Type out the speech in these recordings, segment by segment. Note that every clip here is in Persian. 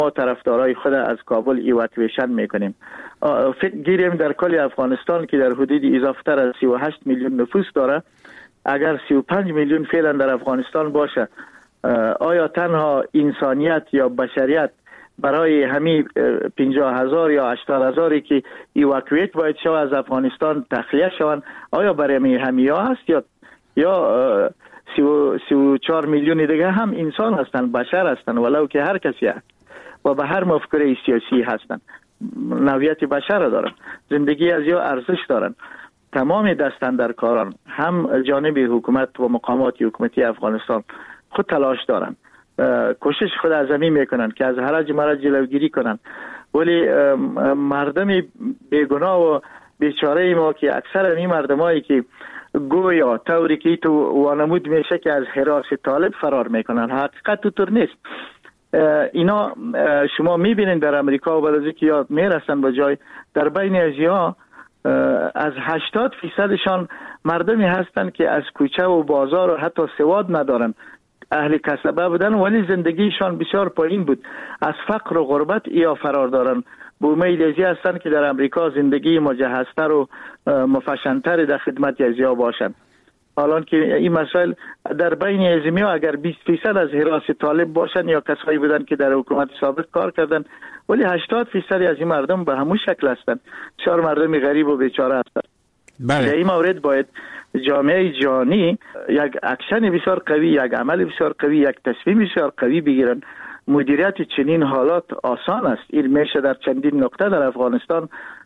ما طرفدارای خود از کابل ایواکویشن میکنیم. فکر گیریم در کل افغانستان که در حدود اضافه تر از 38 میلیون نفوس داره، اگر 35 میلیون فعلا در افغانستان باشه، آیا تنها انسانیت یا بشریت برای همین 50,000 یا 80,000 که ایواکویت باید شود از افغانستان تخلیه شوند، آیا برای همین هست یا 34 میلیون دیگه هم انسان هستند، بشر هستند، ولو که هر کسی هست و به هر مفکوره سیاسی هستند، نوعیت بشر دارن، زندگی از یا ارزش دارن. تمام دستاندرکاران هم جانب حکومت و مقامات حکومتی افغانستان خود تلاش دارن، کوشش خود از همین میکنن که از هرج مرج جلوگیری کنن، ولی مردم بیگناه و بیچاره ما که اکثر این مردمایی که گویا طوری که تو وانمود میشه که از حراس طالب فرار میکنن، حقیقت طور نیست. اینا شما میبینین در امریکا و برازیل که یاد میرسن به جای، در بین ازیا از 80% مردمی هستن که از کوچه و بازار و حتی سواد ندارن، اهل کسبه بودن ولی زندگیشان بسیار پایین بود، از فقر و غربت یا فرار دارن. به امید ازی هستن که در امریکا زندگی مجهزتر و مفشنتر در خدمت ازیا باشن. حالا که این مسائل در بین ازمی ها اگر 20% از حراس طالب باشن یا کسایی بودن که در حکومت سابق کار کردن، ولی 80% از این مردم به همون شکل هستن، بسیار مردم غریب و بیچاره هستن. بله. در این مورد باید جامعه جهانی یک اکشن بسیار قوی، یک عمل بسیار قوی، یک تصمیم بسیار قوی بگیرن. مدیریت چنین حالات آسان است، این میشه در چندین نقطه در افغانستان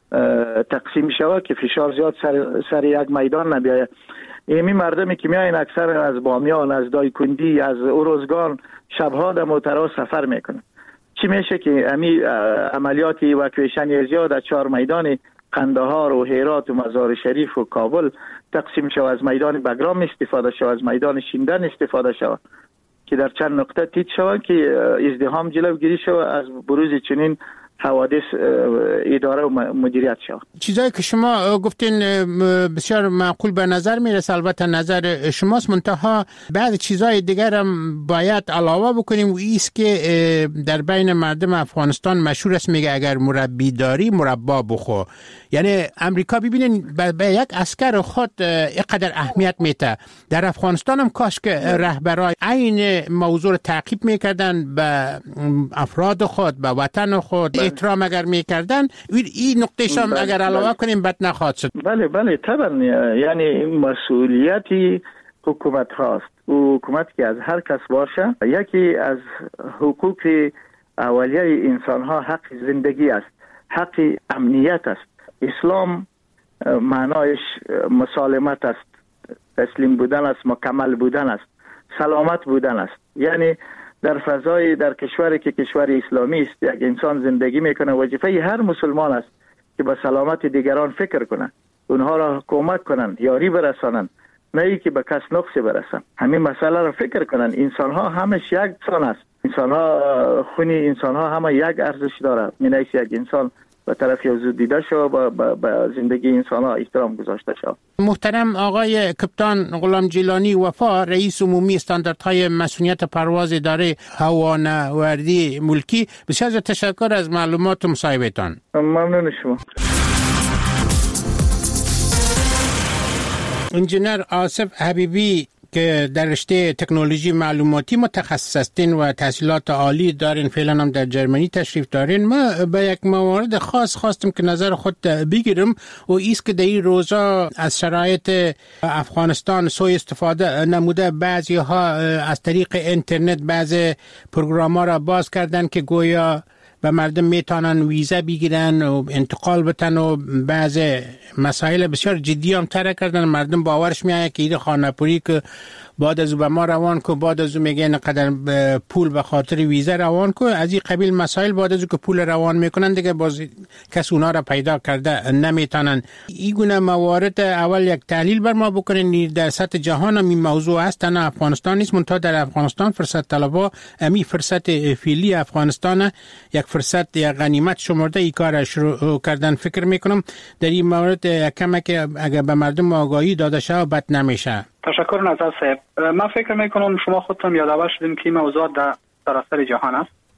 تقسیم شود که فشار زیاد سر یک میدان نبیاید. ایمی مردمی که میاین اکثر از بامیان، از دایکندی، از اروزگان شبها در موترها سفر میکنن. چی میشه که امی عملیات ایواکویشن زیاد از 4 میدان قندهار و هرات و مزار شریف و کابل تقسیم شود، از میدان بگرام استفاده شود، از میدان شیندن استفاده شود که در چند نقطه تیت شود که ازدحام جلوگیری شود، از بروز چنین حوادث اداره و مدیریت شود. چیزایی که شما گفتین بسیار معقول به نظر میرسه، البته نظر شماست، منتها بعضی چیزای دیگر هم باید علاوه بکنیم و ایست که در بین مردم افغانستان مشهور است، میگه اگر مربی داری مربا بخو. یعنی امریکا ببینین به یک عسکر خود اینقدر اهمیت میده، در افغانستان هم کاش که رهبرای این موضوع رو تعقیب میکردن، به افراد خود، به وطن خود احترام اگر میکردن، این نقطهش هم اگر علاوه کنیم بد نخواهد شد. بله طبعا، یعنی مسئولیتی حکومت هاست. حکومت که از هر کس باشه، یکی از حقوق اولیه انسان ها حق زندگی است، حق امنیت است. اسلام معنایش مسالمت است، تسلیم بودن است، مکمل بودن است، سلامت بودن است. یعنی در فضای در کشوری که کشور اسلامی است، یک انسان زندگی میکنه، وظیفه هر مسلمان است که به سلامت دیگران فکر کنه، اونها را کمک کنن، یاری برسانن، نه ای که به کس نقص برسن. همین مسئله را فکر کنن. انسان ها همش یک انسان است، انسان ها خونی انسان ها همه یک ارزش داره. مینایش یک انسان به طرف یوزود دیده شو، به زندگی انسان ها احترام گذاشته شو. محترم آقای کپتان غلام جیلانی وفا، رئیس عمومی استانداردهای مسئولیت پرواز اداره هوانوردی ملکی، بسیار تشکر از معلومات و مصاحبهتان. ممنون شما. انجینر آصف حبیبی که در رشته تکنولوژی معلوماتی متخصص هستین و تحصیلات عالی دارین، فعلا هم در جرمنی تشریف دارین، ما به یک موارد خاص خواستیم که نظر خود بگیرم و ایست که در این روزا از شرایط افغانستان سوء استفاده نموده، بعضی ها از طریق اینترنت بعضی پروگرام ها را باز کردن که گویا و مردم میتونن ویزا بگیرن و انتقال بتن و بعض مسائل بسیار جدی هم طرح کردن. مردم باورش میاد که این خانه‌پوری که بعد از به ما روان کو، بعد از میگه نقدر پول به خاطر ویزا روان کو، از این قبیل مسائل بعد از که پول روان میکنن دیگه باز کس اونا را پیدا کرده نمیتونن. این گونه موارد اول یک تحلیل بر ما بکنین. در سطح جهان هم این موضوع هست، نه افغانستان نیست، منتها در افغانستان فرصت طلبا امی فرصت فعلی افغانستان یک فرصت یا غنیمت شمرده این کار شروع کردن. فکر میکنم در این مورد کمک اگر به مردم آگاهی داده شه بد نمیشه. تشکر نظر صاحب. من فکر میکنم شما خودتون یادآور شدین که این موضوع در سراسر جهان است.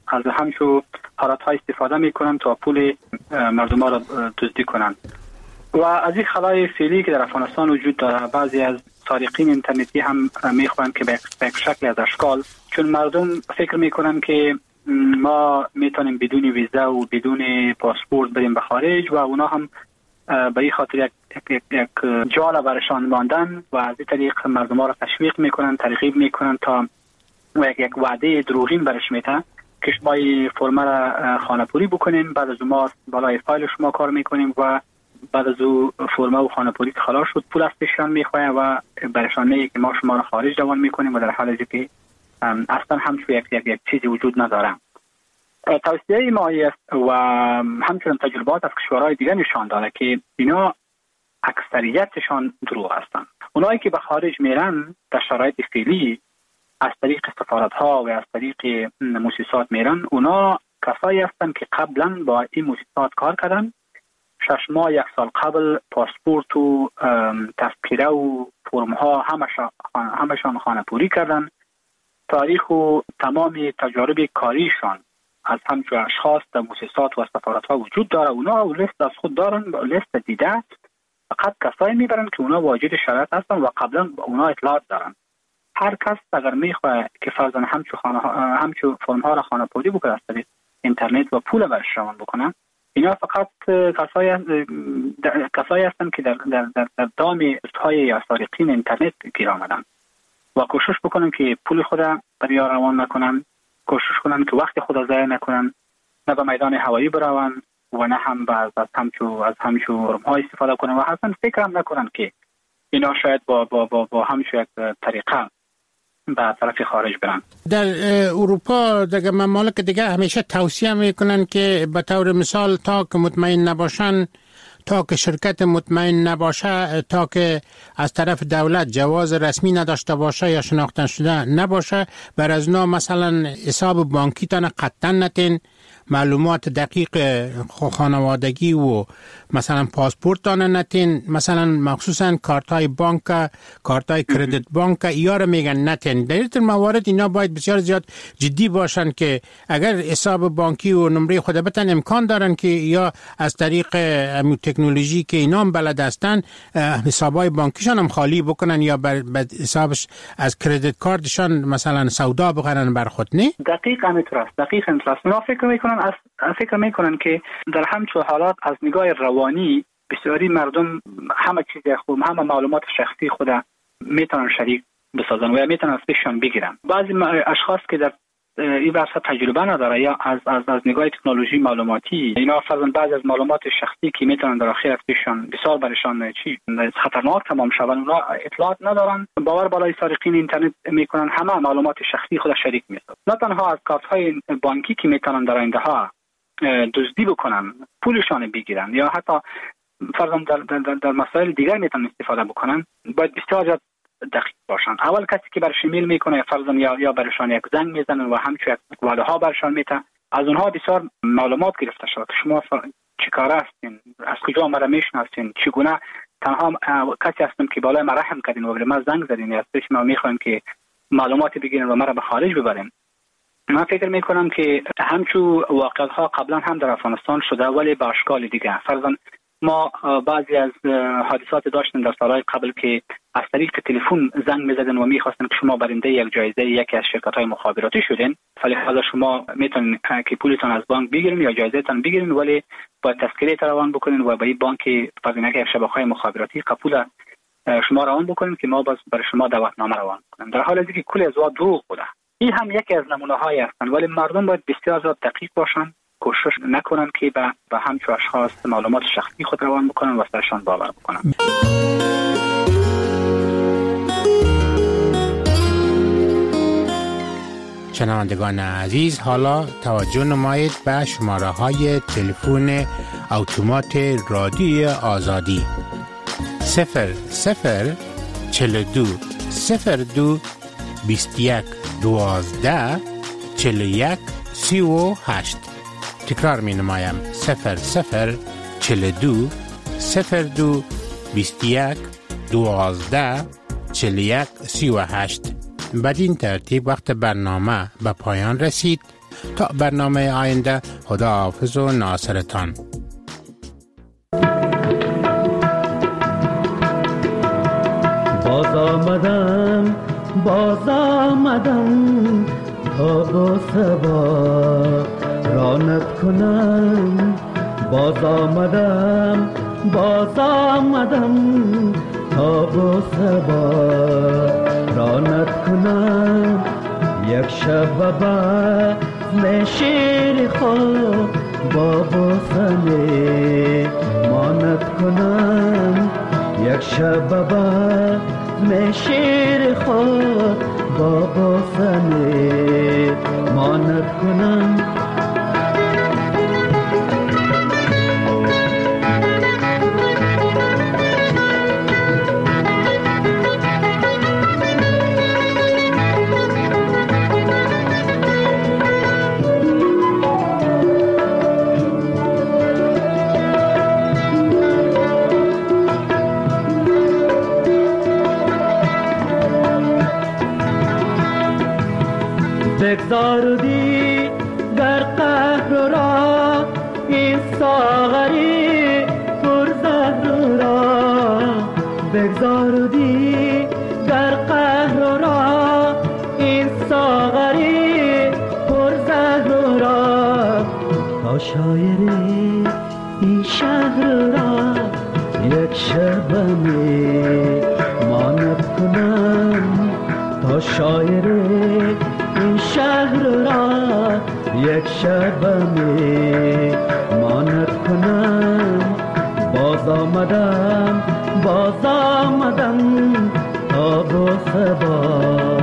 از همچو حالت‌های استفاده میکنن تا پول مردم ها را دزدی کنند. و از این خلای فعلی که در افغانستان وجود داره، بعضی از سارقین اینترنتی هم میخوان که به شکل از اشکال، چون مردم فکر میکنن که ما میتونیم بدون ویزا و بدون پاسپورت بریم به خارج و اونا هم به این خاطر یک جال برشان ماندن و از این طریق مردم ها را تشویق میکنن، ترغیب میکنن تا یک وعده دروغین برش میتن که شما این فرم را خانه‌پوری بکنین، بعد از ما بالای فایل شما کار میکنیم و بعد از او فرما و خانه‌پوری که خلاص شد پول از پیششان میخواه و برشان میگه که ما شما را خارج روان میکنیم و در حالی که اصلا همچون یک چیزی وجود نداره. توصیه ما است و همچنین تجربات از کشورهای دیگه نشان داده که اینا اکثریتشان دروغ هستند. اونایی که به خارج میرن در شرایط فعلی از طریق سفارت‌ها و از طریق مؤسسات میرن، اونا کسایی هستند که قبلا با این مؤسسات کار کردن، 6 ماه 1 سال قبل پاسپورت و تذکره و فرم‌ها همشان خانه‌پوری کردن، تاریخ و تمام تجارب کاریشان از همچون اشخاص در مؤسسات و سفارت‌ها وجود داره. اونا لیست از خود دارن، لیست دیده، فقط کسایی میبرن که اونا واجد شرایط هستن و قبلا اونا اطلاعات دارن. هر کس اگر میخواه که فرضاً همچون فرم‌ها را خانه‌پوری بکنه از طریق اینترنت و پول برش روان بکنن، اینا فقط کسایی هستن که در دام های یا سارقین اینترنت گیر آمدن و کوشش بکنن که پول خود برای روان نکنن، کوشش کنن که وقت خود ضایع نکنن، نه به میدان هوایی برون و نه هم از همچون فرم‌ها استفاده کنن و اصلا فکر هم نکنن که اینا شاید با همچون یک طریقه به طرف خارج برن. در اروپا در ممالک دیگه همیشه توصیه میکنن که به طور مثال تا که مطمئن نباشن، تا که شرکت مطمئن نباشه، تا که از طرف دولت جواز رسمی نداشته باشه یا شناخته شده نباشه، بر از اونا مثلا حساب بانکی تان قطعا نتین، معلومات دقیق خانوادگی و مثلا پاسپورت تان نتین، مثلا مخصوصا کارت های بانک، کارت های کردیت بانک ایار میگن نتین. در این موارد اینا باید بسیار زیاد جدی باشن که اگر حساب بانکی و نمره خود بتن امکان دارن که یا از طریق تکنولوژی که اینا هم بلد هستن حسابای بانکیشان هم خالی بکنن یا بر حسابش از کردیت کارتشان مثلا سودا بخرن بر خود. نه دقیقاً اینطوره. اونا فکر میکنن که در همچون حالات از نگاه روانی بسیاری مردم همه چیز خود، همه معلومات شخصی خود میتونن شریک بسازن و یا میتونن از پیششان بگیرن. بعضی اشخاص که در این ورسه تجربه نداره یا از نگاه تکنولوژی معلوماتی، اینا فرضاً بعضی از معلومات شخصی که میتونن در آخر از پیششان بسیار برشان خطرناک تمام شون، اونا اطلاعات ندارن، باور بالای سارقین اینترنت میکنن، همه معلومات شخصی خود شریک میسازن. نه تنها از کارت های بانکی که میتونن در آینده ها دزدی بکنن، پولشان بگیرن یا حتی فرضاً در مسائل دیگر میتونن استفاده بکنن، باید بسیار دقیق باشن. اول کسی که برش ایمیل میکنه فرضاً یا برشان یک زنگ میزنن و همچون یک وعده ها برشان میته، از اونها بسیار معلومات گرفته شد. شما چه کاره هستین، از کجا مرا میشناسین، چگونه تنها کسی هستم که بالای مرا رحم کردین و ما زنگ زدین یا پیش ما میخوایم که معلومات بگیرن و مرا به خارج ببرین. من فکر میکنم که همچون واقعیت ها قبلا هم در افغانستان شده ولی با اشکال دیگه. فرضاً ما بعضی از حادثات داشتیم در سالهای قبل که از طریق تلفن زنگ میزدن و میخواستن که شما برنده یک جایزه یکی از شرکت‌های مخابراتی شدین، فلذا شما میتونین که پولتون از بانک بگیرین یا جایزه‌تون بگیرین ولی با تذکره روان بکنین و با این بانک فرضاً یک شبکه‌های مخابراتی قبول شما روان بکنین که ما باز برای شما دعوتنامه روان کنیم، در حالی که کل از دروغ بوده. این هم یکی از نمونه‌های هستند ولی مردم باید بسیار زیاد دقیق باشن، کوشش نکنن که به همچون اشخاص معلومات شخصی خود روان بکنن و سرشان باور بکنن. شنوندگان عزیز، حالا توجه نمایید به شماره های تلفن اتومات رادیو آزادی 0042 02 21 12 41 38. تکرار می نمایم 0042 02 21 12 41 38. بدین ترتیب وقت برنامه به پایان رسید. تا برنامه آینده، خداحافظ و ناصرتان. باز آمدم تا با سبا رانت کنم. باز آمدم تا با سبا رانت کنم. یک شب بعد شیر خود با بوسنه مانت کنم. یک شب بعد شیر خود با بوسنه مانت کنم. بگذاردی در قهر را این ساغری پرزهر را. بگذاردی در قهر را این ساغری پرزهر را. تا شاعر این شهر را یک شبنه مانت کنم. تا شاعر این شهر را یک شبنه مانت کنم. باز آمدم تا با سبا